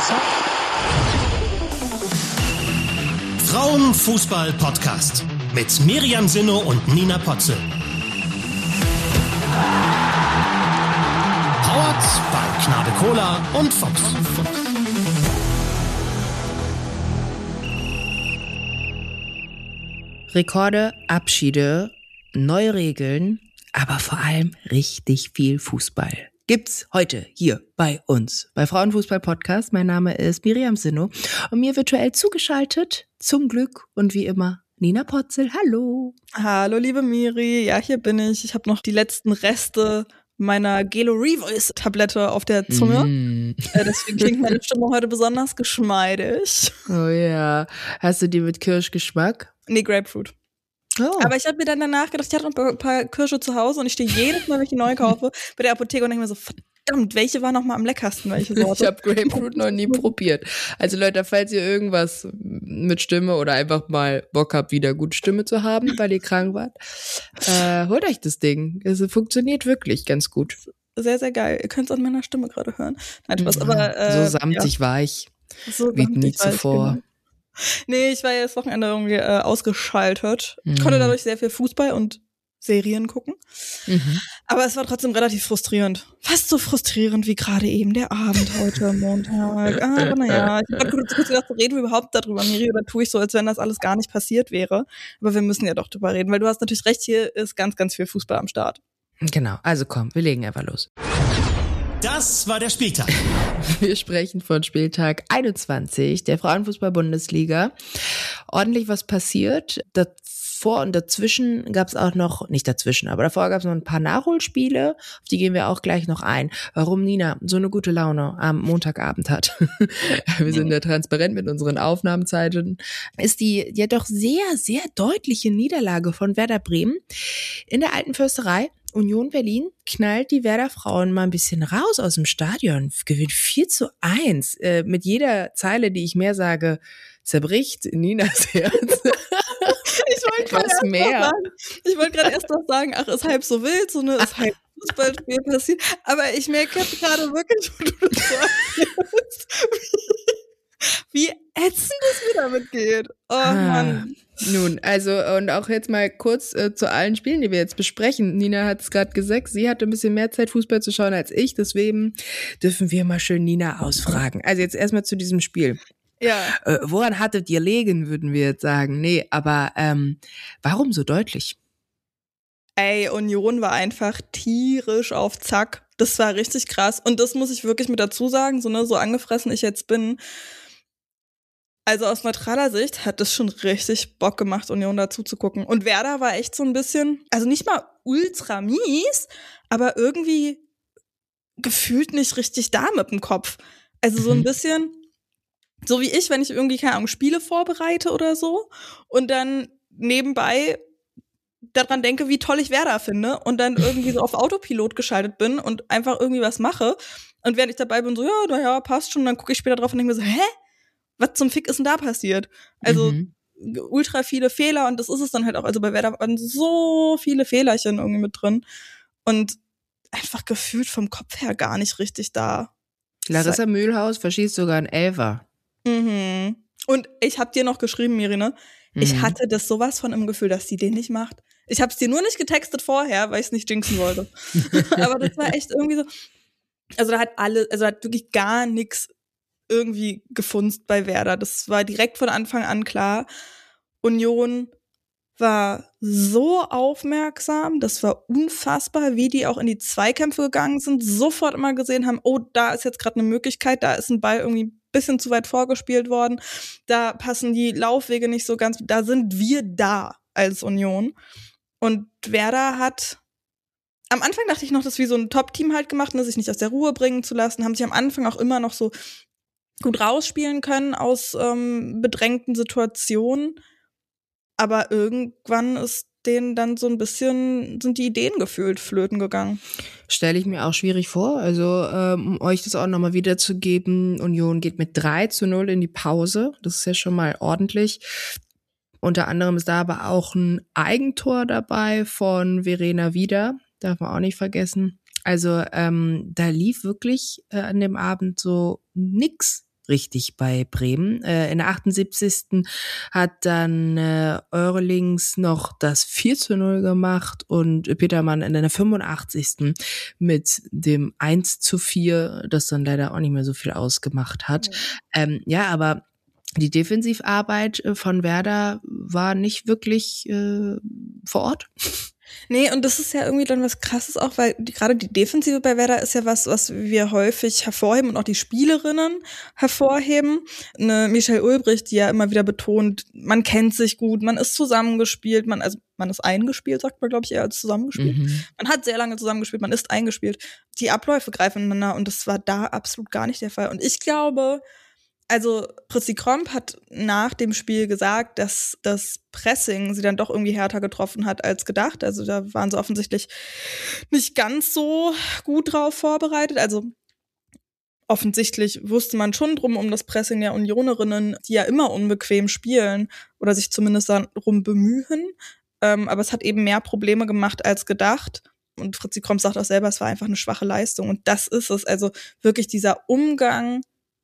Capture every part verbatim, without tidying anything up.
gesagt. Frauenfußball-Podcast mit Miriam Sinno und Nina Potzel. Powered bei Knabe Cola und Fox. Rekorde, Abschiede, neue Regeln, aber vor allem richtig viel Fußball gibt's heute hier bei uns, bei Frauenfußball-Podcast. Mein Name ist Miriam Sinno und mir virtuell zugeschaltet, zum Glück und wie immer, Nina Potzel. Hallo. Hallo, liebe Miri. Ja, hier bin ich. Ich habe noch die letzten Reste meiner Gelo Revoice-Tablette auf der Zunge. Mm. Äh, deswegen klingt meine Stimme heute besonders geschmeidig. Oh ja. Hast du die mit Kirschgeschmack? Nee, Grapefruit. Oh. Aber ich habe mir dann danach gedacht, ich hatte noch ein paar Kirsche zu Hause und ich stehe jedes Mal, wenn ich die neu kaufe, bei der Apotheke und denke mir so, verdammt, welche war noch mal am leckersten, welche Sorte? Ich habe Grapefruit noch nie probiert. Also Leute, falls ihr irgendwas mit Stimme oder einfach mal Bock habt, wieder gute Stimme zu haben, weil ihr krank wart, äh, holt euch das Ding. Es funktioniert wirklich ganz gut. Sehr, sehr geil. Ihr könnt es an meiner Stimme gerade hören. Nein, Spaß, ja, aber äh, so samtig ja. weich, so wie nie zuvor. Genau. Nee, ich war ja das Wochenende irgendwie äh, ausgeschaltet. Mhm. Ich konnte dadurch sehr viel Fußball und Serien gucken. Mhm. Aber es war trotzdem relativ frustrierend. Fast so frustrierend wie gerade eben der Abend heute, Montag. Aber naja, ich habe kurz gedacht, reden wir überhaupt darüber, Miri, oder tue ich so, als wenn das alles gar nicht passiert wäre. Aber wir müssen ja doch drüber reden, weil du hast natürlich recht, hier ist ganz, ganz viel Fußball am Start. Genau, also komm, wir legen einfach los. Das war der Spieltag. Wir sprechen von Spieltag einundzwanzig der Frauenfußball-Bundesliga. Ordentlich was passiert. Davor und dazwischen gab es auch noch, nicht dazwischen, aber davor gab es noch ein paar Nachholspiele. Auf die gehen wir auch gleich noch ein. Warum Nina so eine gute Laune am Montagabend hat. Wir sind ja transparent mit unseren Aufnahmezeiten. Ist die ja doch sehr, sehr deutliche Niederlage von Werder Bremen in der Alten Försterei. Union Berlin knallt die Werder Frauen mal ein bisschen raus aus dem Stadion, gewinnt vier zu eins. Äh, mit jeder Zeile, die ich mehr sage, zerbricht Ninas Herz. Ich wollte gerade mehr. Ich wollte gerade erst noch sagen, ach, ist halb so wild, so eine ist halb Fußballspiel passiert. Aber ich merke gerade wirklich, wo du das sagst, wie ätzend es mir damit geht. Oh ah. Mann. Nun, also und auch jetzt mal kurz äh, zu allen Spielen, die wir jetzt besprechen. Nina hat es gerade gesagt, sie hatte ein bisschen mehr Zeit, Fußball zu schauen als ich. Deswegen dürfen wir mal schön Nina ausfragen. Also jetzt erstmal zu diesem Spiel. Ja. Äh, woran hattet ihr legen, würden wir jetzt sagen. Nee, aber ähm, warum so deutlich? Ey, Union war einfach tierisch auf Zack. Das war richtig krass. Und das muss ich wirklich mit dazu sagen, so, ne, so angefressen ich jetzt bin. Also aus neutraler Sicht hat das schon richtig Bock gemacht, Union dazu zu gucken. Und Werder war echt so ein bisschen, also nicht mal ultra mies, aber irgendwie gefühlt nicht richtig da mit dem Kopf. Also so ein bisschen, so wie ich, wenn ich irgendwie, keine Ahnung, Spiele vorbereite oder so und dann nebenbei daran denke, wie toll ich Werder finde und dann irgendwie so auf Autopilot geschaltet bin und einfach irgendwie was mache. Und während ich dabei bin, so, ja, naja, passt schon, dann gucke ich später drauf und denke mir so, hä? Was zum Fick ist denn da passiert? Also mhm. ultra viele Fehler und das ist es dann halt auch. Also bei Werder waren so viele Fehlerchen irgendwie mit drin und einfach gefühlt vom Kopf her gar nicht richtig da. Larissa Mühlhaus verschießt sogar einen Elfer. Mhm. Und ich hab dir noch geschrieben, Mirine, mhm. ich hatte das sowas von im Gefühl, dass sie den nicht macht. Ich hab's dir nur nicht getextet vorher, weil ich es nicht jinxen wollte. Aber das war echt irgendwie so, also da hat alle, also da hat wirklich gar nichts irgendwie gefunzt bei Werder. Das war direkt von Anfang an klar. Union war so aufmerksam, das war unfassbar, wie die auch in die Zweikämpfe gegangen sind, sofort immer gesehen haben, oh, da ist jetzt gerade eine Möglichkeit, da ist ein Ball irgendwie ein bisschen zu weit vorgespielt worden, da passen die Laufwege nicht so ganz, da sind wir da als Union. Und Werder hat am Anfang dachte ich noch, das ist wie so ein Top-Team halt gemacht, ne, sich nicht aus der Ruhe bringen zu lassen, haben sich am Anfang auch immer noch so gut rausspielen können aus ähm, bedrängten Situationen. Aber irgendwann ist denen dann so ein bisschen, sind die Ideen gefühlt flöten gegangen. Stelle ich mir auch schwierig vor. Also ähm, um euch das auch nochmal wiederzugeben, Union geht mit drei zu null in die Pause. Das ist ja schon mal ordentlich. Unter anderem ist da aber auch ein Eigentor dabei von Verena Wieder. Darf man auch nicht vergessen. Also ähm, da lief wirklich äh, an dem Abend so nix. richtig bei Bremen. Äh, in der achtundsiebzigsten hat dann äh, Eurlings noch das vier zu null gemacht und Petermann in der fünfundachtzigsten mit dem eins zu vier, das dann leider auch nicht mehr so viel ausgemacht hat. Mhm. Ähm, ja, aber die Defensivarbeit von Werder war nicht wirklich äh, vor Ort. Nee, und das ist ja irgendwie dann was Krasses auch, weil die, gerade die Defensive bei Werder ist ja was, was wir häufig hervorheben und auch die Spielerinnen hervorheben. Eine Michelle Ulbricht, die ja immer wieder betont, man kennt sich gut, man ist zusammengespielt, man, also man ist eingespielt, sagt man, glaube ich, eher als zusammengespielt. Mhm. Man hat sehr lange zusammengespielt, man ist eingespielt. Die Abläufe greifen ineinander und das war da absolut gar nicht der Fall. Und ich glaube, also Prissy Kromp hat nach dem Spiel gesagt, dass das Pressing sie dann doch irgendwie härter getroffen hat als gedacht. Also da waren sie offensichtlich nicht ganz so gut drauf vorbereitet. Also offensichtlich wusste man schon drum um das Pressing der Unionerinnen, die ja immer unbequem spielen oder sich zumindest darum bemühen. Ähm, aber es hat eben mehr Probleme gemacht als gedacht. Und Prissy Kromp sagt auch selber, es war einfach eine schwache Leistung. Und das ist es. Also wirklich dieser Umgang,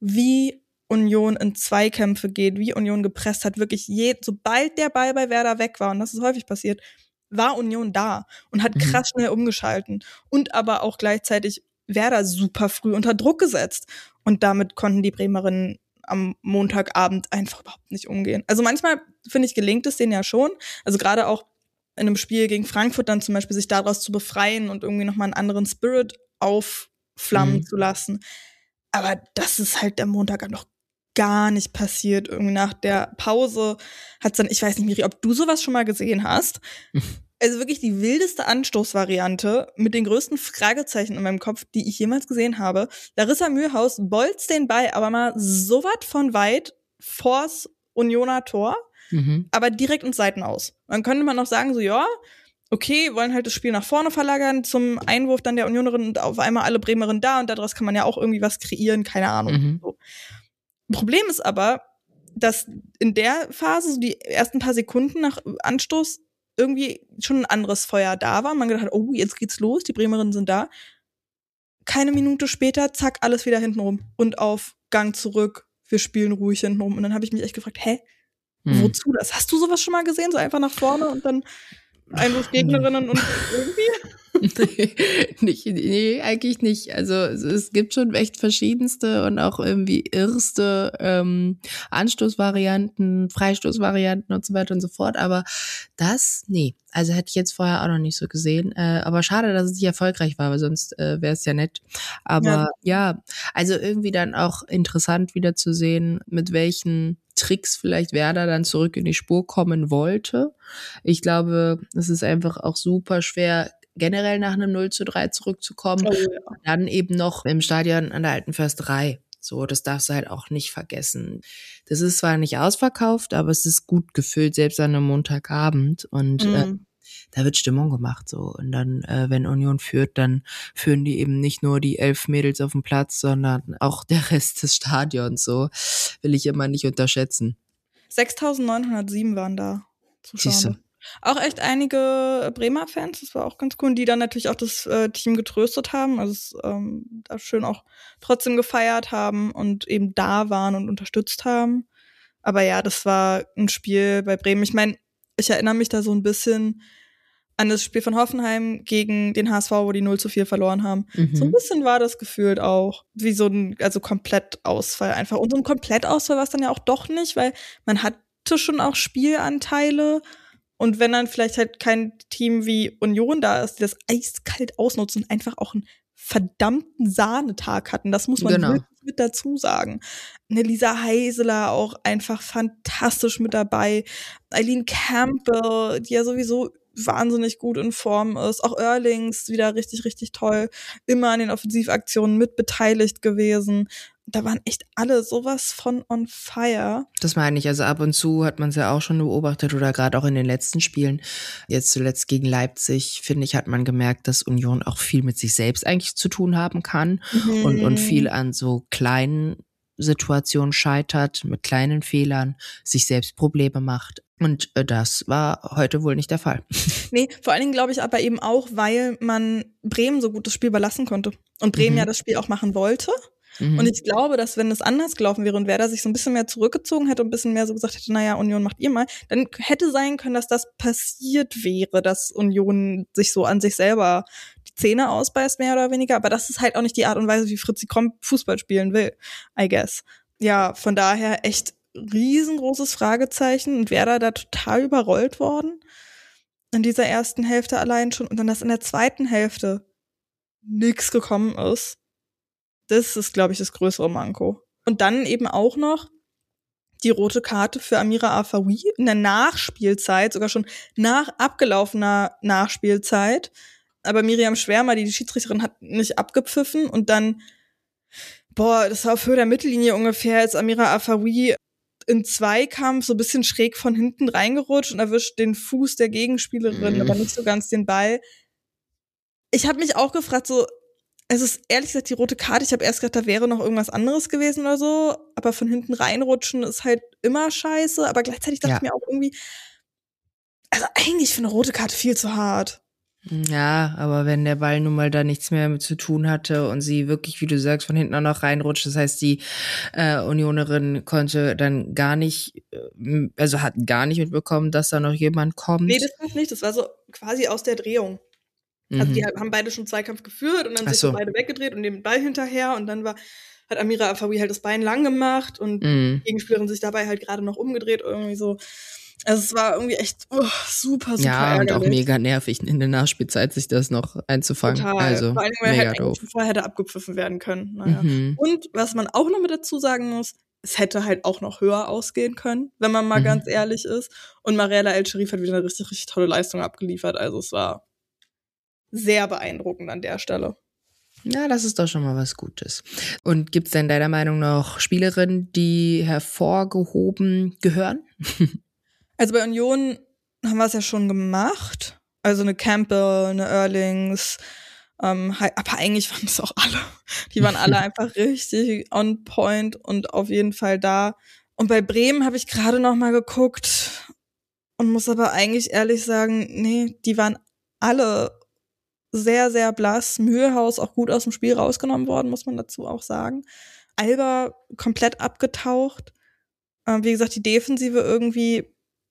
wie Union in Zweikämpfe geht, wie Union gepresst hat, wirklich je, sobald der Ball bei Werder weg war, und das ist häufig passiert, war Union da und hat krass schnell umgeschalten und aber auch gleichzeitig Werder super früh unter Druck gesetzt. Und damit konnten die Bremerinnen am Montagabend einfach überhaupt nicht umgehen. Also manchmal, finde ich, gelingt es denen ja schon. Also gerade auch in einem Spiel gegen Frankfurt dann zum Beispiel sich daraus zu befreien und irgendwie nochmal einen anderen Spirit aufflammen mhm. zu lassen. Aber das ist halt am Montag noch gar nicht passiert. Irgendwie nach der Pause hat's dann, ich weiß nicht, Miri, ob du sowas schon mal gesehen hast. Also wirklich die wildeste Anstoßvariante mit den größten Fragezeichen in meinem Kopf, die ich jemals gesehen habe. Larissa Mühlhaus bolzt den Ball aber mal so weit von weit vors Unioner Tor, mhm. aber direkt ins Seitenaus. Dann könnte man noch sagen, so ja, okay, wollen halt das Spiel nach vorne verlagern zum Einwurf dann der Unionerin und auf einmal alle Bremerinnen da und daraus kann man ja auch irgendwie was kreieren, keine Ahnung. Mhm. So. Problem ist aber, dass in der Phase, so die ersten paar Sekunden nach Anstoß, irgendwie schon ein anderes Feuer da war. Man gedacht hat, oh, jetzt geht's los, die Bremerinnen sind da. Keine Minute später, zack, alles wieder hintenrum. Und auf Gang zurück, wir spielen ruhig hintenrum. Und dann habe ich mich echt gefragt, hä, hm. wozu das? Hast du sowas schon mal gesehen? So einfach nach vorne und dann Einwurfgegnerinnen und irgendwie? nee, nicht, nee, eigentlich nicht. Also es gibt schon echt verschiedenste und auch irgendwie irrste ähm, Anstoßvarianten, Freistoßvarianten und so weiter und so fort. Aber das, nee. Also hätte ich jetzt vorher auch noch nicht so gesehen. Äh, aber schade, dass es nicht erfolgreich war, weil sonst äh, wäre es ja nett. Aber ja. ja, also irgendwie dann auch interessant wieder zu sehen, mit welchen Tricks vielleicht Werder dann zurück in die Spur kommen wollte. Ich glaube, es ist einfach auch super schwer, generell nach einem null zu drei zurückzukommen. Oh, ja. Dann eben noch im Stadion an der Alten Försterei. So, das darfst du halt auch nicht vergessen. Das ist zwar nicht ausverkauft, aber es ist gut gefüllt, selbst an einem Montagabend. Und mhm. äh, da wird Stimmung gemacht. So. Und dann, äh, wenn Union führt, dann führen die eben nicht nur die elf Mädels auf dem Platz, sondern auch der Rest des Stadions. So will ich immer nicht unterschätzen. sechstausendneunhundertsieben waren da Zuschauer. Auch echt einige Bremer Fans, das war auch ganz cool, die dann natürlich auch das äh, Team getröstet haben, also es, ähm, da schön auch trotzdem gefeiert haben und eben da waren und unterstützt haben. Aber ja, das war ein Spiel bei Bremen. Ich meine, ich erinnere mich da so ein bisschen an das Spiel von Hoffenheim gegen den H S V, wo die null zu vier verloren haben. Mhm. So ein bisschen war das gefühlt auch wie so ein, also Komplettausfall einfach. Und so ein Komplettausfall war es dann ja auch doch nicht, weil man hatte schon auch Spielanteile. Und wenn dann vielleicht halt kein Team wie Union da ist, die das eiskalt ausnutzen und einfach auch einen verdammten Sahnetag hatten, das muss man genau. wirklich mit dazu sagen. Eine Lisa Heiseler auch einfach fantastisch mit dabei. Eileen Campbell, die ja sowieso wahnsinnig gut in Form ist. Auch Eurlings wieder richtig, richtig toll. Immer an den Offensivaktionen mit beteiligt gewesen. Da waren echt alle sowas von on fire. Das meine ich, also ab und zu hat man es ja auch schon beobachtet oder gerade auch in den letzten Spielen. Jetzt zuletzt gegen Leipzig, finde ich, hat man gemerkt, dass Union auch viel mit sich selbst eigentlich zu tun haben kann mhm. und, und viel an so kleinen Situationen scheitert, mit kleinen Fehlern, sich selbst Probleme macht. Und das war heute wohl nicht der Fall. Nee, vor allen Dingen glaube ich aber eben auch, weil man Bremen so gut das Spiel überlassen konnte. Und Bremen mhm. ja das Spiel auch machen wollte. Mhm. Und ich glaube, dass wenn es anders gelaufen wäre und Werder sich so ein bisschen mehr zurückgezogen hätte und ein bisschen mehr so gesagt hätte, naja, Union macht ihr mal, dann hätte sein können, dass das passiert wäre, dass Union sich so an sich selber die Zähne ausbeißt, mehr oder weniger. Aber das ist halt auch nicht die Art und Weise, wie Fritzi Kromm Fußball spielen will, I guess. Ja, von daher echt riesengroßes Fragezeichen und Werder da total überrollt worden in dieser ersten Hälfte allein schon. Und dann, dass in der zweiten Hälfte nichts gekommen ist. Das ist, glaube ich, das größere Manko. Und dann eben auch noch die rote Karte für Amira Afawi in der Nachspielzeit, sogar schon nach abgelaufener Nachspielzeit. Aber Miriam Schwärmer, die, die Schiedsrichterin, hat nicht abgepfiffen. Und dann, boah, das war auf Höhe der Mittellinie ungefähr, als Amira Afawi in Zweikampf so ein bisschen schräg von hinten reingerutscht und erwischt den Fuß der Gegenspielerin, mhm. aber nicht so ganz den Ball. Ich habe mich auch gefragt, so, es ist ehrlich gesagt die rote Karte. Ich habe erst gedacht, da wäre noch irgendwas anderes gewesen oder so. Aber von hinten reinrutschen ist halt immer scheiße. Aber gleichzeitig dachte ja. ich mir auch irgendwie, also eigentlich für eine rote Karte viel zu hart. Ja, aber wenn der Ball nun mal da nichts mehr mit zu tun hatte und sie wirklich, wie du sagst, von hinten auch noch reinrutscht, das heißt, die äh, Unionerin konnte dann gar nicht, also hat gar nicht mitbekommen, dass da noch jemand kommt. Nee, das war nicht. Das war so quasi aus der Drehung. Also die haben beide schon Zweikampf geführt und dann sind so. beide weggedreht und den Ball hinterher und dann war hat Amira Afawi halt das Bein lang gemacht und mhm. die Gegenspielerin sich dabei halt gerade noch umgedreht irgendwie so. Also es war irgendwie echt oh, super, super ja, ärgerlich. Und auch mega nervig in der Nachspielzeit sich das noch einzufangen. Total. Also, vor allem, weil er halt eigentlich vorher hätte abgepfiffen werden können. Naja. Mhm. Und was man auch noch mit dazu sagen muss, es hätte halt auch noch höher ausgehen können, wenn man mal mhm. ganz ehrlich ist. Und Mariella El-Sherif hat wieder eine richtig, richtig tolle Leistung abgeliefert. Also es war sehr beeindruckend an der Stelle. Ja, das ist doch schon mal was Gutes. Und gibt es denn deiner Meinung nach Spielerinnen, die hervorgehoben gehören? Also bei Union haben wir es ja schon gemacht. Also eine Campbell, eine Erlings. Ähm, aber eigentlich waren es auch alle. Die waren alle einfach richtig on point und auf jeden Fall da. Und bei Bremen habe ich gerade noch mal geguckt und muss aber eigentlich ehrlich sagen, nee, die waren alle sehr, sehr blass. Mühlhaus auch gut aus dem Spiel rausgenommen worden, muss man dazu auch sagen. Alba komplett abgetaucht. Ähm, wie gesagt, die Defensive irgendwie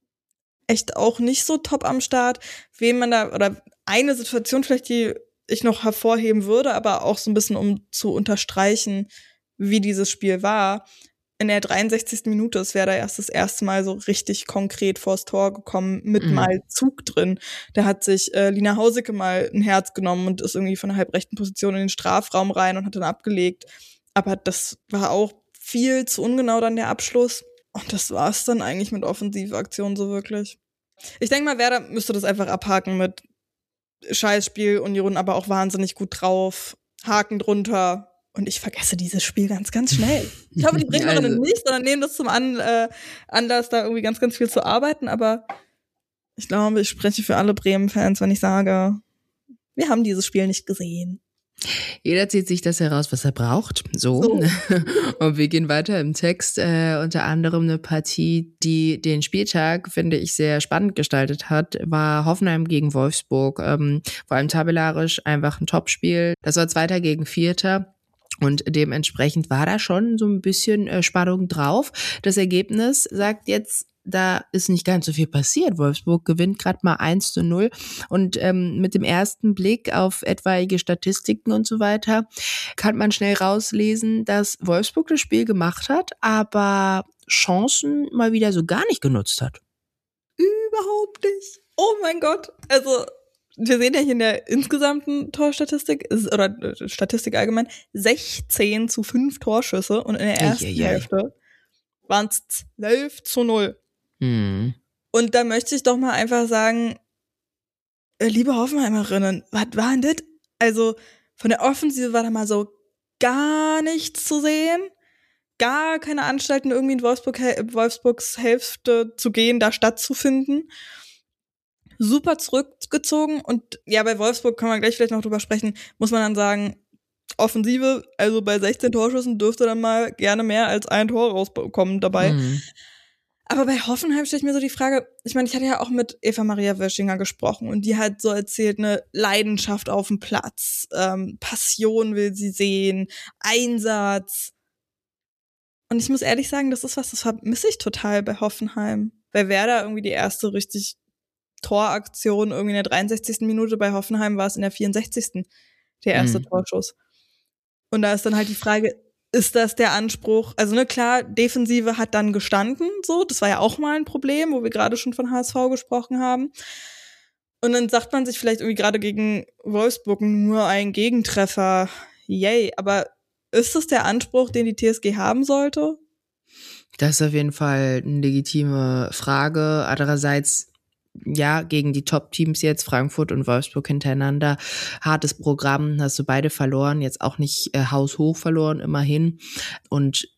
echt auch nicht so top am Start. Wen man da, oder eine Situation vielleicht, die ich noch hervorheben würde, aber auch so ein bisschen, um zu unterstreichen, wie dieses Spiel war. In der dreiundsechzigsten Minute ist Werder erst das erste Mal so richtig konkret vors Tor gekommen, mit mhm. mal Zug drin. Da hat sich äh, Lina Hausicke mal ein Herz genommen und ist irgendwie von der halbrechten Position in den Strafraum rein und hat dann abgelegt. Aber das war auch viel zu ungenau dann der Abschluss. Und das war's dann eigentlich mit Offensivaktionen so wirklich. Ich denke mal, Werder müsste das einfach abhaken mit Scheißspiel, Union aber auch wahnsinnig gut drauf, Haken drunter. Und ich vergesse dieses Spiel ganz, ganz schnell. Ich hoffe, die Bremerinnen also. nicht, sondern nehmen das zum An- äh, Anlass, da irgendwie ganz, ganz viel zu arbeiten. Aber ich glaube, ich spreche für alle Bremen-Fans, wenn ich sage, wir haben dieses Spiel nicht gesehen. Jeder zieht sich das heraus, was er braucht. So. so. Und wir gehen weiter im Text. Äh, unter anderem eine Partie, die den Spieltag, finde ich, sehr spannend gestaltet hat, war Hoffenheim gegen Wolfsburg. Ähm, vor allem tabellarisch einfach ein Topspiel. Das war Zweiter gegen Vierter. Und dementsprechend war da schon so ein bisschen äh, Spannung drauf. Das Ergebnis sagt jetzt, da ist nicht ganz so viel passiert. Wolfsburg gewinnt gerade mal eins zu null. Und ähm, mit dem ersten Blick auf etwaige Statistiken und so weiter kann man schnell rauslesen, dass Wolfsburg das Spiel gemacht hat, aber Chancen mal wieder so gar nicht genutzt hat. Überhaupt nicht. Oh mein Gott. Also wir sehen ja hier in der insgesamten Torstatistik, oder Statistik allgemein, sechzehn zu fünf Torschüsse und in der ersten Eieiei. Hälfte waren es zwölf zu null. Hm. Und da möchte ich doch mal einfach sagen, liebe Hoffenheimerinnen, was war denn das? Also von der Offensive war da mal so gar nichts zu sehen. Gar keine Anstalten, irgendwie in Wolfsburg, Wolfsburgs Hälfte zu gehen, da stattzufinden. Super zurückgezogen und ja, bei Wolfsburg kann man gleich vielleicht noch drüber sprechen, muss man dann sagen, Offensive, also bei sechzehn Torschüssen dürfte dann mal gerne mehr als ein Tor rauskommen dabei. Mhm. Aber bei Hoffenheim stelle ich mir so die Frage, ich meine, ich hatte ja auch mit Eva Maria Wöschinger gesprochen und die hat so erzählt, eine Leidenschaft auf dem Platz, ähm, Passion will sie sehen, Einsatz. Und ich muss ehrlich sagen, das ist was, das vermisse ich total bei Hoffenheim. Bei Werder irgendwie die erste richtig Toraktion irgendwie in der dreiundsechzigsten Minute, bei Hoffenheim war es in der vierundsechzigsten der erste mhm. Torschuss. Und da ist dann halt die Frage, ist das der Anspruch? Also ne, klar, Defensive hat dann gestanden, so, das war ja auch mal ein Problem, wo wir gerade schon von H S V gesprochen haben. Und dann sagt man sich vielleicht irgendwie gerade gegen Wolfsburg nur ein Gegentreffer, yay, aber ist das der Anspruch, den die T S G haben sollte? Das ist auf jeden Fall eine legitime Frage. Andererseits, ja, gegen die Top-Teams jetzt, Frankfurt und Wolfsburg hintereinander, hartes Programm, hast du beide verloren, jetzt auch nicht äh, haushoch verloren, immerhin. Und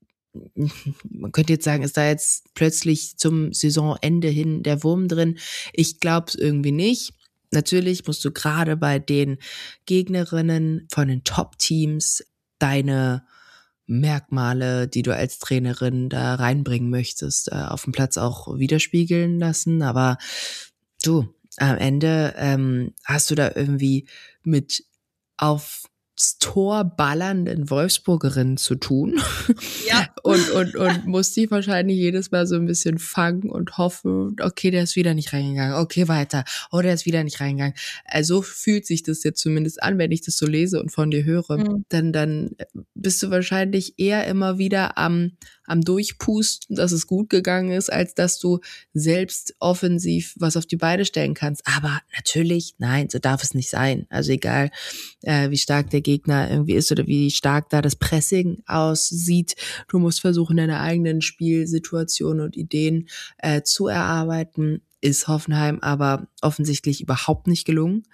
man könnte jetzt sagen, ist da jetzt plötzlich zum Saisonende hin der Wurm drin? Ich glaube es irgendwie nicht. Natürlich musst du gerade bei den Gegnerinnen von den Top-Teams deine Merkmale, die du als Trainerin da reinbringen möchtest, äh, auf dem Platz auch widerspiegeln lassen. Aber du, am Ende ähm, hast du da irgendwie mit aufs Tor ballernden Wolfsburgerinnen zu tun. Ja. und, und, und musst die wahrscheinlich jedes Mal so ein bisschen fangen und hoffen, okay, der ist wieder nicht reingegangen, okay, weiter, oh, der ist wieder nicht reingegangen. Also so fühlt sich das jetzt zumindest an, wenn ich das so lese und von dir höre. Mhm. Dann, dann bist du wahrscheinlich eher immer wieder am, am Durchpusten, dass es gut gegangen ist, als dass du selbst offensiv was auf die Beine stellen kannst. Aber natürlich, nein, so darf es nicht sein. Also egal, äh, wie stark der Gegner irgendwie ist oder wie stark da das Pressing aussieht, du musst versuchen, deine eigenen Spielsituationen und Ideen äh, zu erarbeiten. Ist Hoffenheim aber offensichtlich überhaupt nicht gelungen.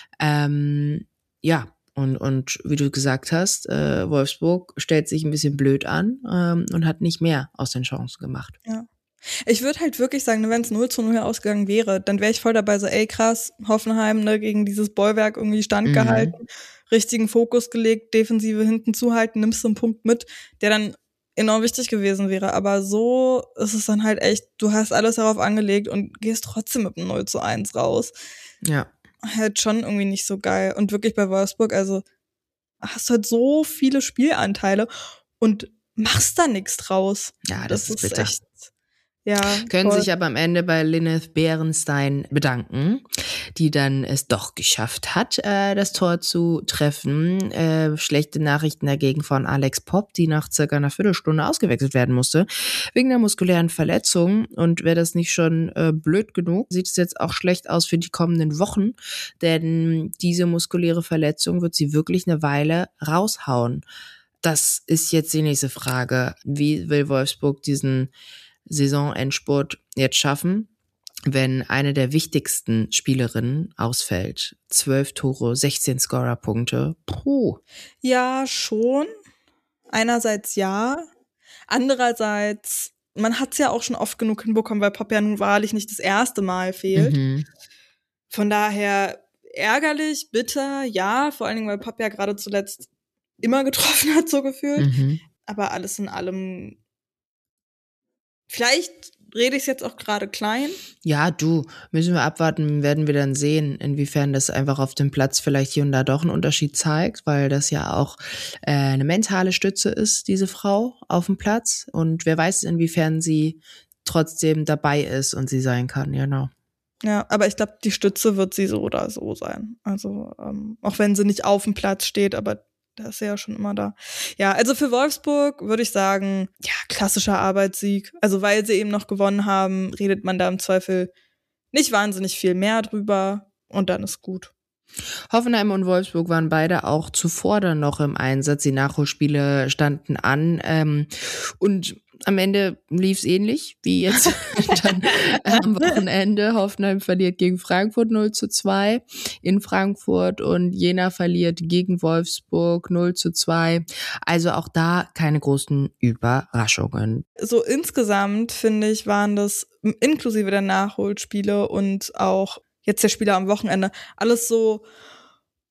Ähm, ja, Und, und wie du gesagt hast, äh, Wolfsburg stellt sich ein bisschen blöd an ähm, und hat nicht mehr aus den Chancen gemacht. Ja. Ich würde halt wirklich sagen, wenn es null zu null ausgegangen wäre, dann wäre ich voll dabei so, ey krass, Hoffenheim, ne, gegen dieses Bollwerk irgendwie standgehalten, mhm. richtigen Fokus gelegt, Defensive hinten zuhalten, nimmst du einen Punkt mit, der dann enorm wichtig gewesen wäre. Aber so ist es dann halt echt, du hast alles darauf angelegt und gehst trotzdem mit einem null zu eins raus. Ja. Halt schon irgendwie nicht so geil. Und wirklich bei Wolfsburg, also hast du halt so viele Spielanteile und machst da nichts draus. Ja, das, das ist bitter. Echt, ja, können voll. sich aber am Ende bei Lineth Beerenstein bedanken, die dann es doch geschafft hat, äh, das Tor zu treffen. Äh, schlechte Nachrichten dagegen von Alex Popp, die nach circa einer Viertelstunde ausgewechselt werden musste, wegen der muskulären Verletzung. Und wäre das nicht schon äh, blöd genug, sieht es jetzt auch schlecht aus für die kommenden Wochen, denn diese muskuläre Verletzung wird sie wirklich eine Weile raushauen. Das ist jetzt die nächste Frage. Wie will Wolfsburg diesen Saisonendspurt jetzt schaffen, wenn eine der wichtigsten Spielerinnen ausfällt? Zwölf Tore, sechzehn Scorerpunkte. Puh. Ja, schon. Einerseits ja. Andererseits, man hat es ja auch schon oft genug hinbekommen, weil Pop ja nun wahrlich nicht das erste Mal fehlt. Mhm. Von daher ärgerlich, bitter, ja. Vor allen Dingen, weil Pop ja gerade zuletzt immer getroffen hat, so gefühlt. Mhm. Aber alles in allem, vielleicht rede ich es jetzt auch gerade klein. Ja, du, müssen wir abwarten, werden wir dann sehen, inwiefern das einfach auf dem Platz vielleicht hier und da doch einen Unterschied zeigt, weil das ja auch äh, eine mentale Stütze ist, diese Frau auf dem Platz. Und wer weiß, inwiefern sie trotzdem dabei ist und sie sein kann, genau. Ja, aber ich glaube, die Stütze wird sie so oder so sein. Also ähm, auch wenn sie nicht auf dem Platz steht, aber da ist sie ja schon immer da. Ja, also für Wolfsburg würde ich sagen, ja, klassischer Arbeitssieg. Also weil sie eben noch gewonnen haben, redet man da im Zweifel nicht wahnsinnig viel mehr drüber und dann ist gut. Hoffenheim und Wolfsburg waren beide auch zuvor dann noch im Einsatz. Die Nachholspiele standen an ähm, und am Ende lief es ähnlich wie jetzt dann am Wochenende. Hoffenheim verliert gegen Frankfurt null zu zwei in Frankfurt und Jena verliert gegen Wolfsburg null zu zwei. Also auch da keine großen Überraschungen. So insgesamt, finde ich, waren das inklusive der Nachholspiele und auch jetzt der Spieler am Wochenende alles so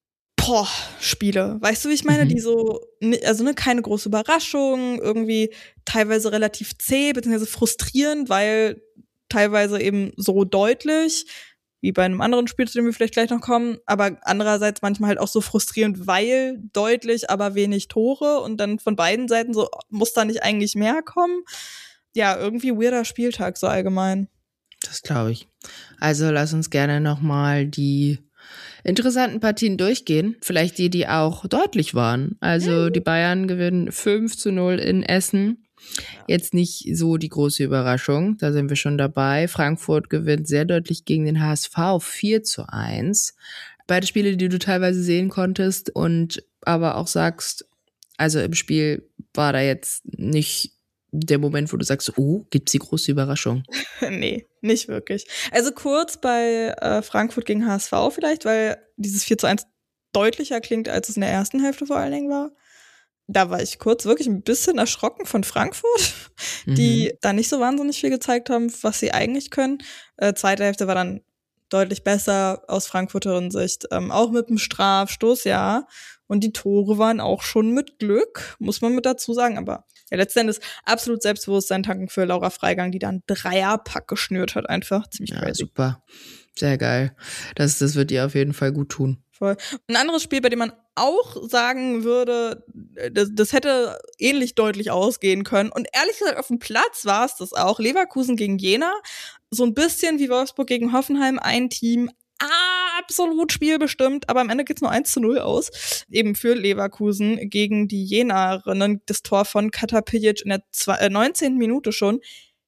Boah, Spiele. Weißt du, wie ich meine? Mhm. Die so, also ne, keine große Überraschung, irgendwie teilweise relativ zäh, beziehungsweise frustrierend, weil teilweise eben so deutlich, wie bei einem anderen Spiel, zu dem wir vielleicht gleich noch kommen, aber andererseits manchmal halt auch so frustrierend, weil deutlich, aber wenig Tore und dann von beiden Seiten so, muss da nicht eigentlich mehr kommen? Ja, irgendwie weirder Spieltag so allgemein. Das glaube ich. Also lass uns gerne nochmal die interessanten Partien durchgehen. Vielleicht die, die auch deutlich waren. Also die Bayern gewinnen fünf zu null in Essen. Jetzt nicht so die große Überraschung. Da sind wir schon dabei. Frankfurt gewinnt sehr deutlich gegen den H S V vier zu eins. Beide Spiele, die du teilweise sehen konntest und aber auch sagst, also im Spiel war da jetzt nicht der Moment, wo du sagst, oh, gibt's die große Überraschung? Nee, nicht wirklich. Also kurz bei äh, Frankfurt gegen H S V vielleicht, weil dieses vier zu eins deutlicher klingt, als es in der ersten Hälfte vor allen Dingen war. Da war ich kurz wirklich ein bisschen erschrocken von Frankfurt, die mhm. da nicht so wahnsinnig viel gezeigt haben, was sie eigentlich können. Äh, zweite Hälfte war dann deutlich besser aus Frankfurter Sicht. Ähm, auch mit dem Strafstoß, ja. Und die Tore waren auch schon mit Glück, muss man mit dazu sagen. Aber ja, letzten Endes absolut Selbstbewusstsein tanken für Laura Freigang, die dann Dreierpack geschnürt hat einfach. Ziemlich ja, crazy. Super. Sehr geil. Das, das wird ihr auf jeden Fall gut tun. Voll. Ein anderes Spiel, bei dem man auch sagen würde, das, das hätte ähnlich deutlich ausgehen können. Und ehrlich gesagt, auf dem Platz war es das auch. Leverkusen gegen Jena. So ein bisschen wie Wolfsburg gegen Hoffenheim. Ein Team absolut spielbestimmt, aber am Ende geht's nur eins zu null aus. Eben für Leverkusen gegen die Jenerinnen. Das Tor von Katapilic in der neunzehnten Minute schon.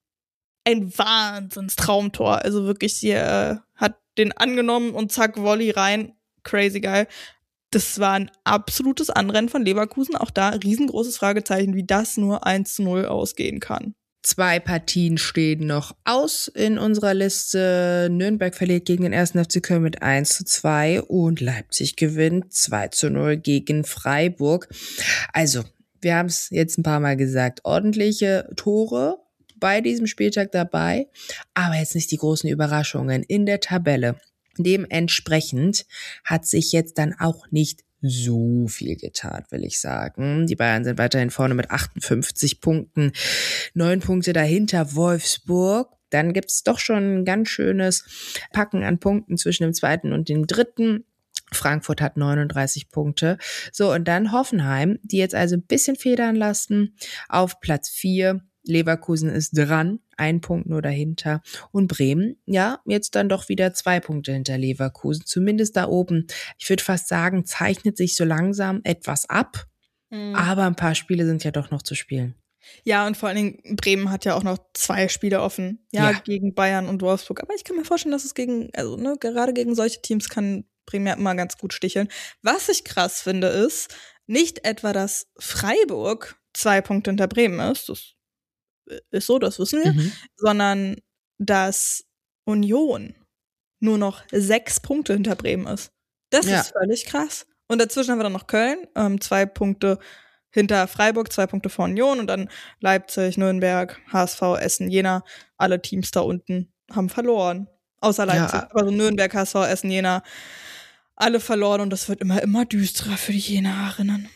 Ein Wahnsinnstraumtor. Also wirklich, sie äh, hat den angenommen und zack, Volley rein. Crazy geil. Das war ein absolutes Anrennen von Leverkusen. Auch da riesengroßes Fragezeichen, wie das nur eins zu null ausgehen kann. Zwei Partien stehen noch aus in unserer Liste. Nürnberg verliert gegen den ersten F C Köln mit eins zu zwei und Leipzig gewinnt zwei zu null gegen Freiburg. Also, wir haben es jetzt ein paar Mal gesagt, ordentliche Tore bei diesem Spieltag dabei, aber jetzt nicht die großen Überraschungen in der Tabelle. Dementsprechend hat sich jetzt dann auch nicht so viel getan, will ich sagen. Die Bayern sind weiterhin vorne mit achtundfünfzig Punkten, neun Punkte dahinter Wolfsburg. Dann gibt's doch schon ein ganz schönes Packen an Punkten zwischen dem zweiten und dem dritten. Frankfurt hat neununddreißig Punkte. So, und dann Hoffenheim, die jetzt also ein bisschen federn lassen, auf Platz vier. Leverkusen ist dran, ein Punkt nur dahinter. Und Bremen, ja, jetzt dann doch wieder zwei Punkte hinter Leverkusen. Zumindest da oben, ich würde fast sagen, zeichnet sich so langsam etwas ab. Mhm. Aber ein paar Spiele sind ja doch noch zu spielen. Ja, und vor allen Dingen, Bremen hat ja auch noch zwei Spiele offen. Ja, ja. Gegen Bayern und Wolfsburg. Aber ich kann mir vorstellen, dass es gegen, also ne, gerade gegen solche Teams kann Bremen ja immer ganz gut sticheln. Was ich krass finde, ist, nicht etwa, dass Freiburg zwei Punkte hinter Bremen ist, das ist so, das wissen wir, mhm. sondern dass Union nur noch sechs Punkte hinter Bremen ist. Das ja. ist völlig krass. Und dazwischen haben wir dann noch Köln, ähm, zwei Punkte hinter Freiburg, zwei Punkte vor Union und dann Leipzig, Nürnberg, H S V, Essen, Jena. Alle Teams da unten haben verloren. Außer Leipzig. Ja. Also Nürnberg, H S V, Essen, Jena, alle verloren und das wird immer, immer düsterer für die Jenerinnen.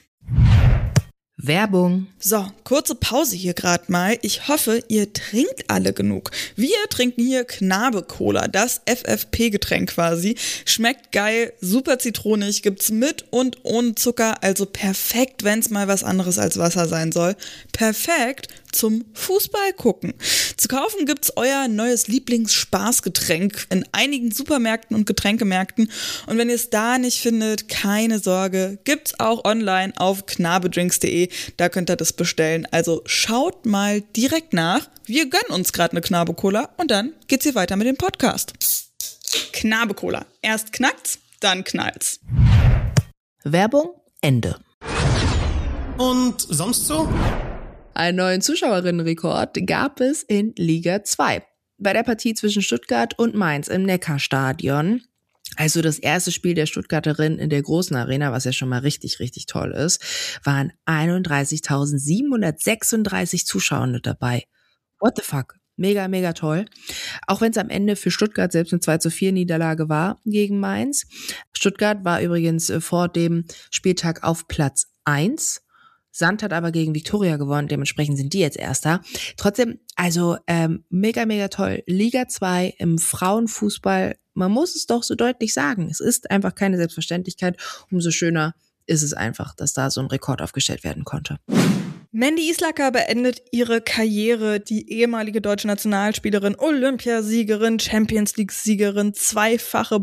Werbung. So, kurze Pause hier gerade mal. Ich hoffe, ihr trinkt alle genug. Wir trinken hier Knabe-Cola, das F F P-Getränk quasi. Schmeckt geil, super zitronig, gibt's mit und ohne Zucker, also perfekt, wenn's mal was anderes als Wasser sein soll. Perfekt zum Fußball gucken. Zu kaufen gibt's euer neues Lieblingsspaßgetränk in einigen Supermärkten und Getränkemärkten. Und wenn ihr es da nicht findet, keine Sorge, gibt's auch online auf knabedrinks punkt de. Da könnt ihr das bestellen. Also schaut mal direkt nach. Wir gönnen uns gerade eine Knabe-Cola und dann geht's hier weiter mit dem Podcast. Knabe-Cola. Erst knackt's, dann knallt's. Werbung, Ende. Und sonst so? Einen neuen Zuschauerinnenrekord gab es in Liga zwei. Bei der Partie zwischen Stuttgart und Mainz im Neckarstadion. Also das erste Spiel der Stuttgarterin in der großen Arena, was ja schon mal richtig, richtig toll ist, waren einunddreißigtausendsiebenhundertsechsunddreißig Zuschauer dabei. What the fuck? Mega, mega toll. Auch wenn es am Ende für Stuttgart selbst eine zwei zu vier Niederlage war gegen Mainz. Stuttgart war übrigens vor dem Spieltag auf Platz eins. Sand hat aber gegen Viktoria gewonnen, dementsprechend sind die jetzt Erster. Trotzdem, also ähm, mega, mega toll. Liga zwei im Frauenfußball, man muss es doch so deutlich sagen. Es ist einfach keine Selbstverständlichkeit. Umso schöner ist es einfach, dass da so ein Rekord aufgestellt werden konnte. Mandy Islacker beendet ihre Karriere, die ehemalige deutsche Nationalspielerin, Olympiasiegerin, Champions-League-Siegerin, zweifache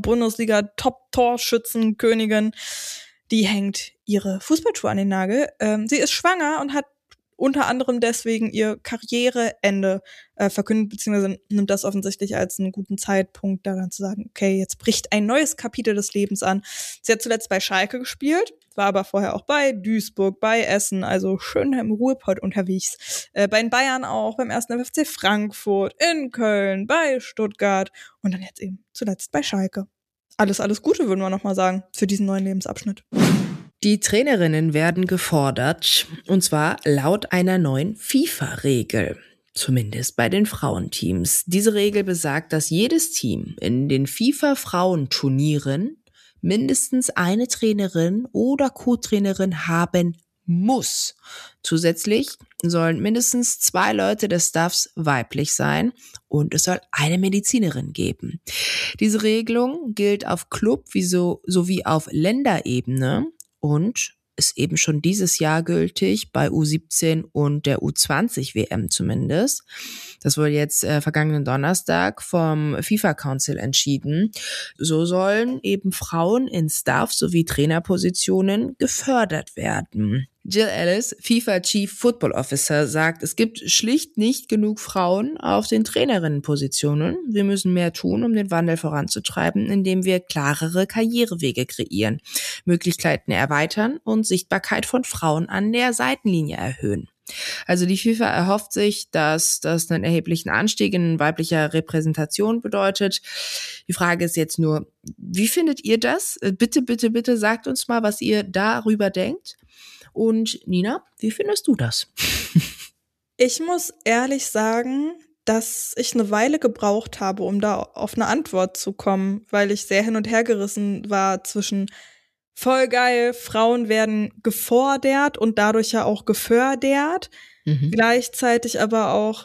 Bundesliga-Top-Torschützenkönigin. Die hängt ihre Fußballschuhe an den Nagel. Ähm, sie ist schwanger und hat unter anderem deswegen ihr Karriereende äh, verkündet, beziehungsweise nimmt das offensichtlich als einen guten Zeitpunkt, da dann zu sagen, okay, jetzt bricht ein neues Kapitel des Lebens an. Sie hat zuletzt bei Schalke gespielt, war aber vorher auch bei Duisburg, bei Essen, also schön im Ruhrpott unterwegs. Äh, bei den Bayern auch, beim ersten F C Frankfurt, in Köln, bei Stuttgart und dann jetzt eben zuletzt bei Schalke. Alles, alles Gute, würden wir nochmal sagen, für diesen neuen Lebensabschnitt. Die Trainerinnen werden gefordert, und zwar laut einer neuen FIFA-Regel. Zumindest bei den Frauenteams. Diese Regel besagt, dass jedes Team in den FIFA-Frauenturnieren mindestens eine Trainerin oder Co-Trainerin haben muss. Zusätzlich sollen mindestens zwei Leute des Staffs weiblich sein und es soll eine Medizinerin geben. Diese Regelung gilt auf Club- wie so, sowie auf Länderebene und ist eben schon dieses Jahr gültig bei U siebzehn und der U zwanzig W M zumindest. Das wurde jetzt äh, vergangenen Donnerstag vom FIFA Council entschieden. So sollen eben Frauen in Staff- sowie Trainerpositionen gefördert werden. Jill Ellis, FIFA Chief Football Officer, sagt, es gibt schlicht nicht genug Frauen auf den Trainerinnenpositionen. Wir müssen mehr tun, um den Wandel voranzutreiben, indem wir klarere Karrierewege kreieren, Möglichkeiten erweitern und Sichtbarkeit von Frauen an der Seitenlinie erhöhen. Also die FIFA erhofft sich, dass das einen erheblichen Anstieg in weiblicher Repräsentation bedeutet. Die Frage ist jetzt nur, wie findet ihr das? Bitte, bitte, bitte sagt uns mal, was ihr darüber denkt. Und Nina, wie findest du das? Ich muss ehrlich sagen, dass ich eine Weile gebraucht habe, um da auf eine Antwort zu kommen, weil ich sehr hin und her gerissen war zwischen voll geil, Frauen werden gefordert und dadurch ja auch gefördert. Mhm. Gleichzeitig aber auch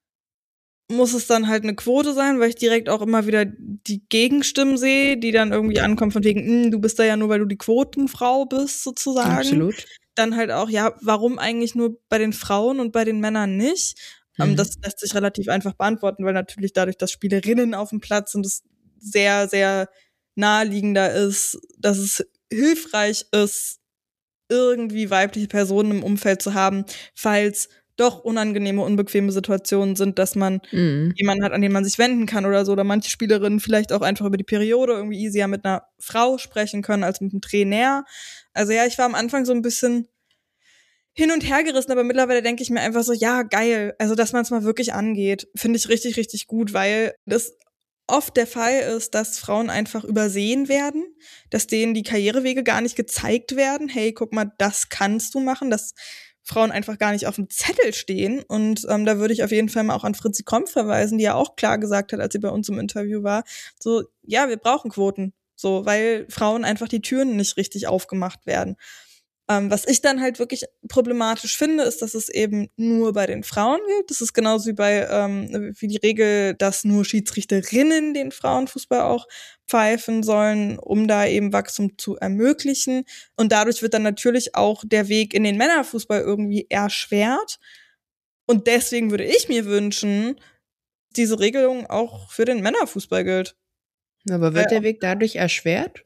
muss es dann halt eine Quote sein, weil ich direkt auch immer wieder die Gegenstimmen sehe, die dann irgendwie ankommen von wegen, du bist da ja nur, weil du die Quotenfrau bist, sozusagen. Absolut. Dann halt auch, ja, warum eigentlich nur bei den Frauen und bei den Männern nicht? Mhm. Das lässt sich relativ einfach beantworten, weil natürlich dadurch, dass Spielerinnen auf dem Platz sind, es sehr, sehr naheliegender ist, dass es hilfreich ist, irgendwie weibliche Personen im Umfeld zu haben, falls doch unangenehme, unbequeme Situationen sind, dass man mhm. jemanden hat, an den man sich wenden kann oder so, oder manche Spielerinnen vielleicht auch einfach über die Periode irgendwie easier mit einer Frau sprechen können als mit einem Trainer. Also ja, ich war am Anfang so ein bisschen hin und her gerissen, aber mittlerweile denke ich mir einfach so, ja, geil, also dass man es mal wirklich angeht, finde ich richtig, richtig gut, weil das oft der Fall ist, dass Frauen einfach übersehen werden, dass denen die Karrierewege gar nicht gezeigt werden. Hey, guck mal, das kannst du machen, dass Frauen einfach gar nicht auf dem Zettel stehen. Und ähm, da würde ich auf jeden Fall mal auch an Fritzi Kromp verweisen, die ja auch klar gesagt hat, als sie bei uns im Interview war, so, ja, wir brauchen Quoten, so, weil Frauen einfach die Türen nicht richtig aufgemacht werden. Ähm, was ich dann halt wirklich problematisch finde, ist, dass es eben nur bei den Frauen gilt. Das ist genauso wie bei ähm, wie die Regel, dass nur Schiedsrichterinnen den Frauenfußball auch pfeifen sollen, um da eben Wachstum zu ermöglichen. Und dadurch wird dann natürlich auch der Weg in den Männerfußball irgendwie erschwert. Und deswegen würde ich mir wünschen, diese Regelung auch für den Männerfußball gilt. Aber wird der Weg dadurch erschwert?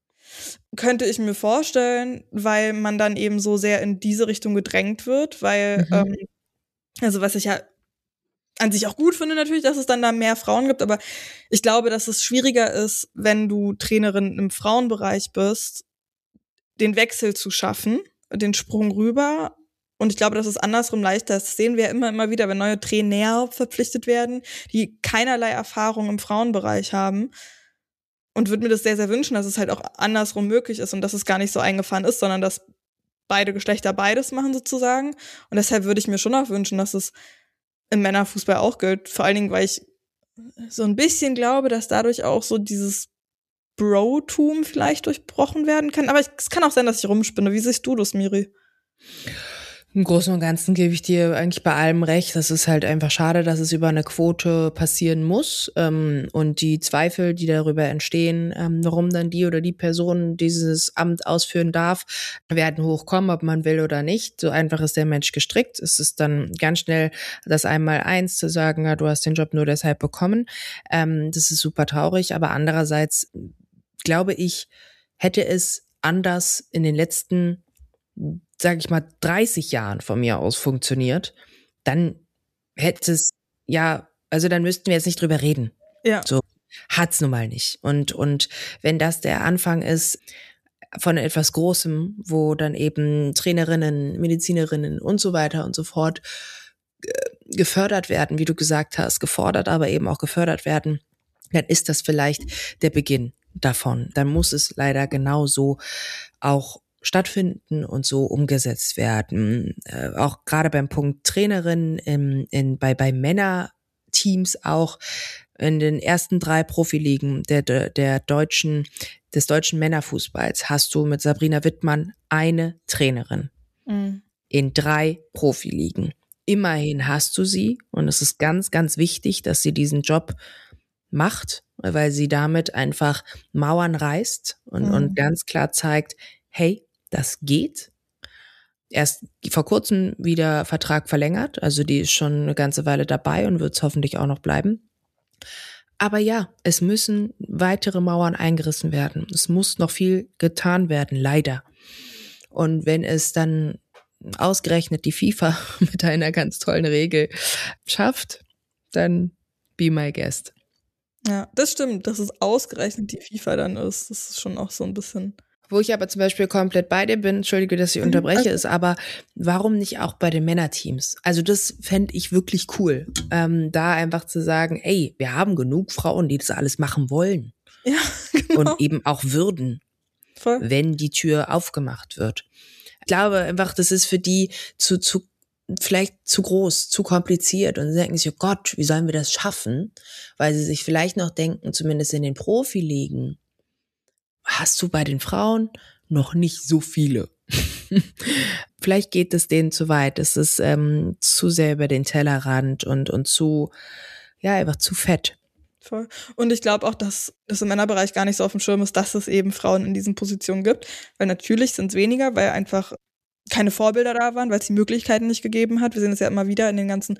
Könnte ich mir vorstellen, weil man dann eben so sehr in diese Richtung gedrängt wird, weil, mhm. ähm, also was ich ja an sich auch gut finde natürlich, dass es dann da mehr Frauen gibt, aber ich glaube, dass es schwieriger ist, wenn du Trainerin im Frauenbereich bist, den Wechsel zu schaffen, den Sprung rüber. Und ich glaube, das ist andersrum leichter. Das sehen wir immer, immer wieder, wenn neue Trainer verpflichtet werden, die keinerlei Erfahrung im Frauenbereich haben. Und würde mir das sehr, sehr wünschen, dass es halt auch andersrum möglich ist und dass es gar nicht so eingefahren ist, sondern dass beide Geschlechter beides machen sozusagen. Und deshalb würde ich mir schon auch wünschen, dass es im Männerfußball auch gilt. Vor allen Dingen, weil ich so ein bisschen glaube, dass dadurch auch so dieses Bro-Tum vielleicht durchbrochen werden kann. Aber es kann auch sein, dass ich rumspinne. Wie siehst du das, Miri? Im Großen und Ganzen gebe ich dir eigentlich bei allem recht. Das ist halt einfach schade, dass es über eine Quote passieren muss. Ähm, und die Zweifel, die darüber entstehen, ähm, warum dann die oder die Person dieses Amt ausführen darf, werden hochkommen, ob man will oder nicht. So einfach ist der Mensch gestrickt. Es ist dann ganz schnell das Einmaleins zu sagen, ja, du hast den Job nur deshalb bekommen. Ähm, das ist super traurig. Aber andererseits glaube ich, hätte es anders in den letzten sage ich mal, dreißig Jahren von mir aus funktioniert, dann hätte es, ja, also dann müssten wir jetzt nicht drüber reden. Ja. So hat's nun mal nicht. Und, und wenn das der Anfang ist von etwas Großem, wo dann eben Trainerinnen, Medizinerinnen und so weiter und so fort gefördert werden, wie du gesagt hast, gefordert, aber eben auch gefördert werden, dann ist das vielleicht der Beginn davon. Dann muss es leider genauso auch stattfinden und so umgesetzt werden. Äh, auch gerade beim Punkt Trainerin, in, in, bei, bei Männerteams auch in den ersten drei Profiligen der, der, der deutschen, des deutschen Männerfußballs hast du mit Sabrina Wittmann eine Trainerin. Mhm. In drei Profiligen. Immerhin hast du sie und es ist ganz, ganz wichtig, dass sie diesen Job macht, weil sie damit einfach Mauern reißt und, mhm. und ganz klar zeigt, hey, das geht. Erst vor kurzem wieder Vertrag verlängert, also die ist schon eine ganze Weile dabei und wird es hoffentlich auch noch bleiben. Aber ja, es müssen weitere Mauern eingerissen werden. Es muss noch viel getan werden, leider. Und wenn es dann ausgerechnet die FIFA mit einer ganz tollen Regel schafft, dann be my guest. Ja, das stimmt, dass es ausgerechnet die FIFA dann ist. Das ist schon auch so ein bisschen... Wo ich aber zum Beispiel komplett bei dir bin, entschuldige, dass ich unterbreche, okay. ist aber, warum nicht auch bei den Männerteams? Also das fände ich wirklich cool, ähm, da einfach zu sagen, ey, wir haben genug Frauen, die das alles machen wollen. Ja, genau. Und eben auch würden, Voll. Wenn die Tür aufgemacht wird. Ich glaube einfach, das ist für die zu, zu vielleicht zu groß, zu kompliziert und sie denken sich, oh Gott, wie sollen wir das schaffen? Weil sie sich vielleicht noch denken, zumindest in den Profiligen, hast du bei den Frauen noch nicht so viele. Vielleicht geht es denen zu weit. Es ist ähm, zu sehr über den Tellerrand und, und zu, ja, einfach zu fett. Voll. Und ich glaube auch, dass das im Männerbereich gar nicht so auf dem Schirm ist, dass es eben Frauen in diesen Positionen gibt. Weil natürlich sind es weniger, weil einfach keine Vorbilder da waren, weil es die Möglichkeiten nicht gegeben hat. Wir sehen es ja immer wieder in den ganzen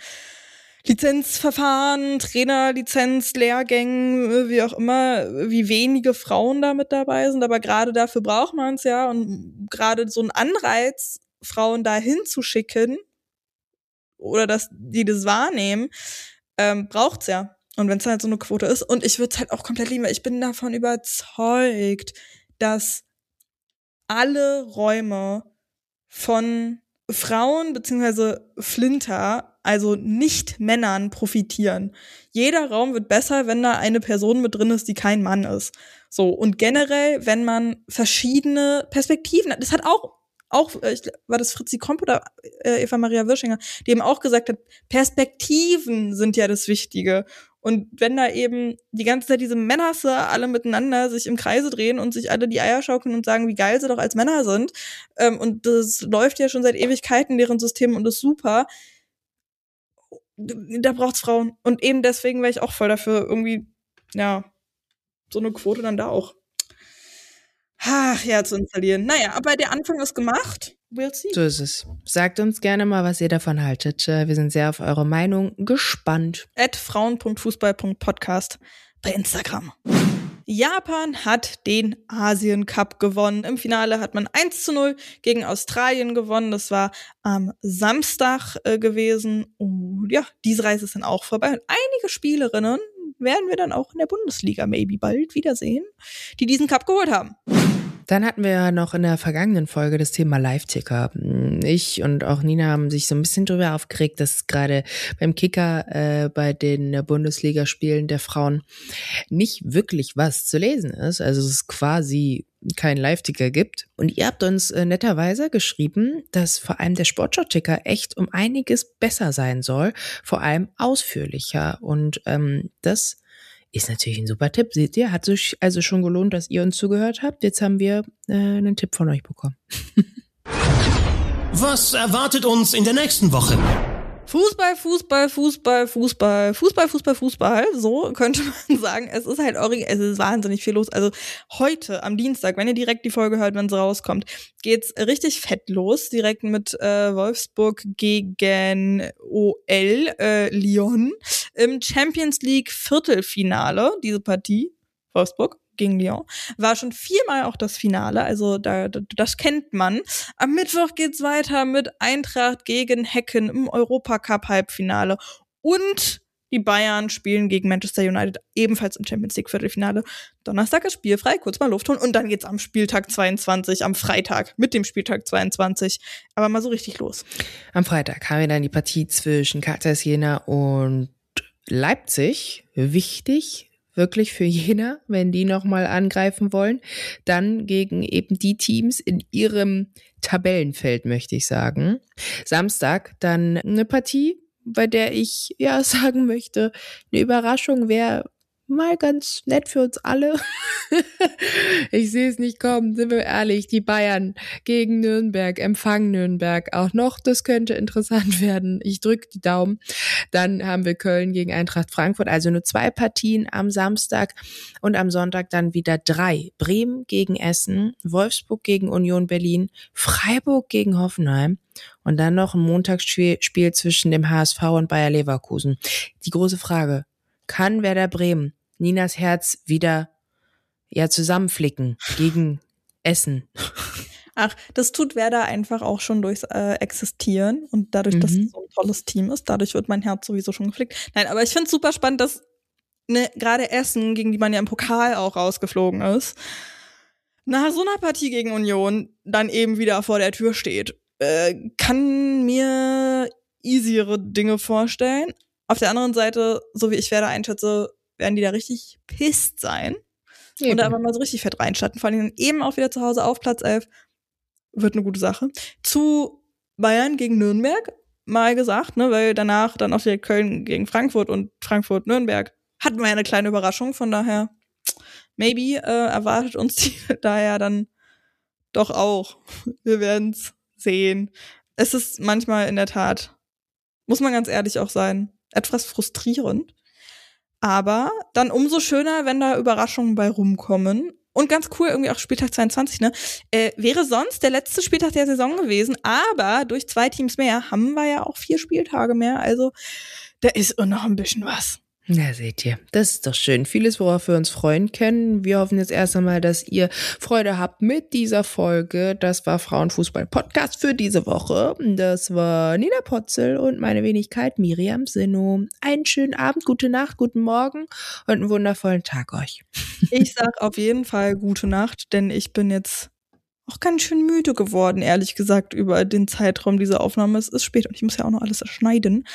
Lizenzverfahren, Trainerlizenz, Lehrgängen, wie auch immer, wie wenige Frauen da mit dabei sind. Aber gerade dafür braucht man es ja. Und gerade so ein Anreiz, Frauen da hinzuschicken oder dass die das wahrnehmen, ähm, braucht's ja. Und wenn es halt so eine Quote ist. Und ich würde es halt auch komplett lieben, weil ich bin davon überzeugt, dass alle Räume von Frauen beziehungsweise Flinter, also nicht Männern, profitieren. Jeder Raum wird besser, wenn da eine Person mit drin ist, die kein Mann ist. So, und generell, wenn man verschiedene Perspektiven hat, das hat auch, auch ich, war das Fritzi Komp oder äh, Eva Maria Wirschinger, die eben auch gesagt hat, Perspektiven sind ja das Wichtige. Und wenn da eben die ganze Zeit diese Männerse alle miteinander sich im Kreise drehen und sich alle die Eier schaukeln und sagen, wie geil sie doch als Männer sind, ähm, und das läuft ja schon seit Ewigkeiten in deren System und ist super, da braucht's Frauen. Und eben deswegen wäre ich auch voll dafür, irgendwie, ja, so eine Quote dann da auch, ach ja, zu installieren. Naja, aber der Anfang ist gemacht. We'll see. So ist es. Sagt uns gerne mal, was ihr davon haltet. Wir sind sehr auf eure Meinung gespannt. at frauen punkt fußball punkt podcast bei Instagram. Japan hat den Asien Cup gewonnen. Im Finale hat man eins zu null gegen Australien gewonnen. Das war am Samstag äh, gewesen. Und ja, diese Reise ist dann auch vorbei. Und einige Spielerinnen werden wir dann auch in der Bundesliga maybe bald wiedersehen, die diesen Cup geholt haben. Dann hatten wir ja noch in der vergangenen Folge das Thema Live-Ticker. Ich und auch Nina haben sich so ein bisschen drüber aufgeregt, dass gerade beim Kicker äh, bei den Bundesligaspielen der Frauen nicht wirklich was zu lesen ist. Also es ist quasi kein Live-Ticker gibt. Und ihr habt uns äh, netterweise geschrieben, dass vor allem der Sportschau-Ticker echt um einiges besser sein soll, vor allem ausführlicher. Und ähm, das ist natürlich ein super Tipp. Seht ihr, hat sich also schon gelohnt, dass ihr uns zugehört habt. Jetzt haben wir äh, einen Tipp von euch bekommen. Was erwartet uns in der nächsten Woche? Fußball, Fußball, Fußball, Fußball, Fußball, Fußball, Fußball. So könnte man sagen. Es ist halt original, es ist wahnsinnig viel los. Also heute am Dienstag, wenn ihr direkt die Folge hört, wenn sie rauskommt, geht's richtig fett los. Direkt mit äh, Wolfsburg gegen O L äh, Lyon im Champions League Viertelfinale. Diese Partie, Wolfsburg gegen Lyon, war schon viermal auch das Finale, also da, da, das kennt man. Am Mittwoch geht's weiter mit Eintracht gegen Häcken im Europacup-Halbfinale und die Bayern spielen gegen Manchester United ebenfalls im Champions League Viertelfinale. Donnerstag ist spielfrei, kurz mal Luft holen und dann geht's am Spieltag zweiundzwanzig, am Freitag mit dem Spieltag zweiundzwanzig, aber mal so richtig los. Am Freitag haben wir dann die Partie zwischen K T S Jena und Leipzig. Wichtig, wirklich für Jena, wenn die nochmal angreifen wollen. Dann gegen eben die Teams in ihrem Tabellenfeld, möchte ich sagen. Samstag dann eine Partie, bei der ich ja sagen möchte, eine Überraschung wäre mal ganz nett für uns alle. Ich sehe es nicht kommen, sind wir ehrlich. Die Bayern gegen Nürnberg, empfangen Nürnberg auch noch. Das könnte interessant werden. Ich drücke die Daumen. Dann haben wir Köln gegen Eintracht Frankfurt. Also nur zwei Partien am Samstag und am Sonntag dann wieder drei. Bremen gegen Essen, Wolfsburg gegen Union Berlin, Freiburg gegen Hoffenheim und dann noch ein Montagsspiel zwischen dem H S V und Bayer Leverkusen. Die große Frage: Kann Werder Bremen Ninas Herz wieder ja zusammenflicken gegen Essen? Ach, das tut Werder einfach auch schon durchs äh, Existieren und dadurch, mhm. dass es so ein tolles Team ist, dadurch wird mein Herz sowieso schon geflickt. Nein, aber ich finde es super spannend, dass ne, gerade Essen, gegen die man ja im Pokal auch rausgeflogen ist, nach so einer Partie gegen Union dann eben wieder vor der Tür steht. Äh, kann mir easiere Dinge vorstellen. Auf der anderen Seite, so wie ich Werder einschätze, werden die da richtig pisst sein. Eben. Und da einfach mal so richtig fett reinstatten. Vor allem eben auch wieder zu Hause auf Platz elf. Wird eine gute Sache. Zu Bayern gegen Nürnberg, mal gesagt, ne, weil danach dann auch direkt Köln gegen Frankfurt und Frankfurt-Nürnberg hatten wir ja eine kleine Überraschung. Von daher, maybe äh, erwartet uns die daher dann doch auch. Wir werden's sehen. Es ist manchmal in der Tat, muss man ganz ehrlich auch sein, etwas frustrierend. Aber dann umso schöner, wenn da Überraschungen bei rumkommen. Und ganz cool, irgendwie auch Spieltag zweiundzwanzig, ne? Äh, wäre sonst der letzte Spieltag der Saison gewesen, aber durch zwei Teams mehr haben wir ja auch vier Spieltage mehr. Also da ist noch ein bisschen was. Ja, seht ihr, das ist doch schön. Vieles, worauf wir uns freuen können. Wir hoffen jetzt erst einmal, dass ihr Freude habt mit dieser Folge. Das war Frauenfußball-Podcast für diese Woche. Das war Nina Potzel und meine Wenigkeit Miriam Sinno. Einen schönen Abend, gute Nacht, guten Morgen und einen wundervollen Tag euch. Ich sag auf jeden Fall gute Nacht, denn ich bin jetzt auch ganz schön müde geworden, ehrlich gesagt, über den Zeitraum dieser Aufnahme. Es ist spät und ich muss ja auch noch alles erschneiden.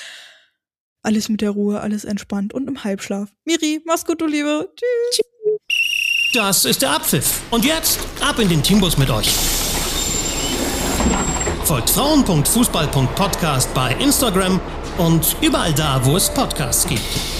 Alles mit der Ruhe, alles entspannt und im Halbschlaf. Miri, mach's gut, du Liebe. Tschüss. Das ist der Abpfiff. Und jetzt ab in den Teambus mit euch. Folgt frauen punkt fußball punkt podcast bei Instagram und überall da, wo es Podcasts gibt.